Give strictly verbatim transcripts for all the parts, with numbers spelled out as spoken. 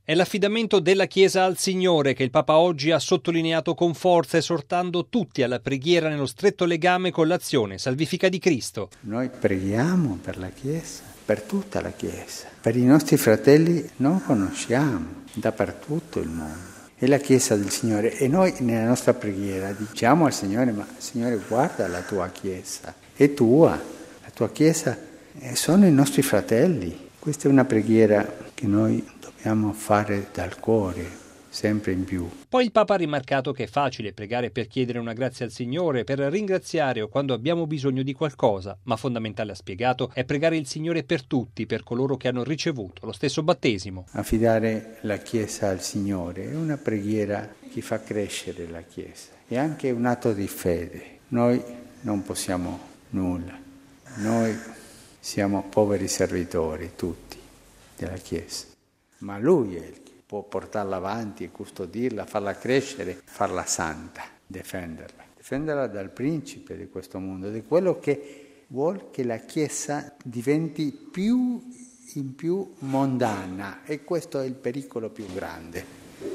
È l'affidamento della Chiesa al Signore che il Papa oggi ha sottolineato con forza, esortando tutti alla preghiera nello stretto legame con l'azione salvifica di Cristo. Noi preghiamo per la Chiesa, per tutta la Chiesa, per i nostri fratelli non conosciamo, dappertutto il mondo. È la Chiesa del Signore e noi nella nostra preghiera diciamo al Signore: ma Signore, guarda la tua Chiesa, è tua, la tua Chiesa sono i nostri fratelli. Questa è una preghiera che noi dobbiamo fare dal cuore, sempre in più. Poi il Papa ha rimarcato che è facile pregare per chiedere una grazia al Signore, per ringraziare o quando abbiamo bisogno di qualcosa, ma fondamentale, ha spiegato, è pregare il Signore per tutti, per coloro che hanno ricevuto lo stesso battesimo. Affidare la Chiesa al Signore è una preghiera che fa crescere la Chiesa, è anche un atto di fede. Noi non possiamo nulla, noi siamo poveri servitori tutti della Chiesa, ma Lui è il che può portarla avanti e custodirla, farla crescere, farla santa, difenderla. Difenderla dal principe di questo mondo, di quello che vuol che la Chiesa diventi più in più mondana, e questo è il pericolo più grande.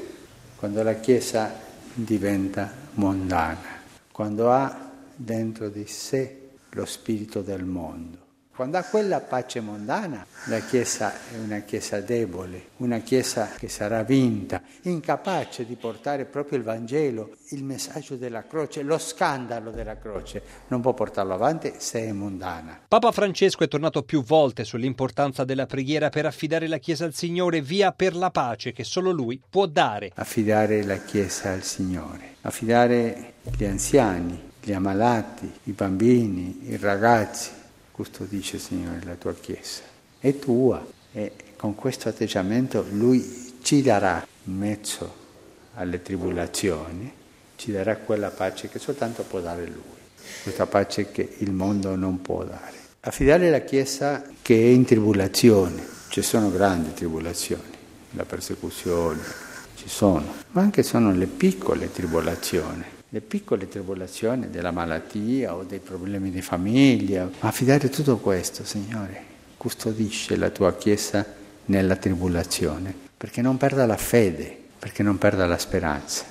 Quando la Chiesa diventa mondana, quando ha dentro di sé lo spirito del mondo. Quando ha quella pace mondana, la Chiesa è una Chiesa debole, una Chiesa che sarà vinta, incapace di portare proprio il Vangelo, il messaggio della croce, lo scandalo della croce. Non può portarlo avanti se è mondana. Papa Francesco è tornato più volte sull'importanza della preghiera per affidare la Chiesa al Signore, via per la pace che solo Lui può dare. Affidare la Chiesa al Signore, affidare gli anziani, gli ammalati, i bambini, i ragazzi. Custodisce, Signore, la tua Chiesa, è tua, e con questo atteggiamento Lui ci darà, in mezzo alle tribolazioni, ci darà quella pace che soltanto può dare Lui, questa pace che il mondo non può dare. Affidare la Chiesa che è in tribolazione, ci sono grandi tribolazioni, la persecuzione, ci sono, ma anche sono le piccole tribolazioni. Le piccole tribolazioni della malattia o dei problemi di famiglia, ma affidare tutto questo, Signore, custodisce la tua Chiesa nella tribolazione, perché non perda la fede, perché non perda la speranza.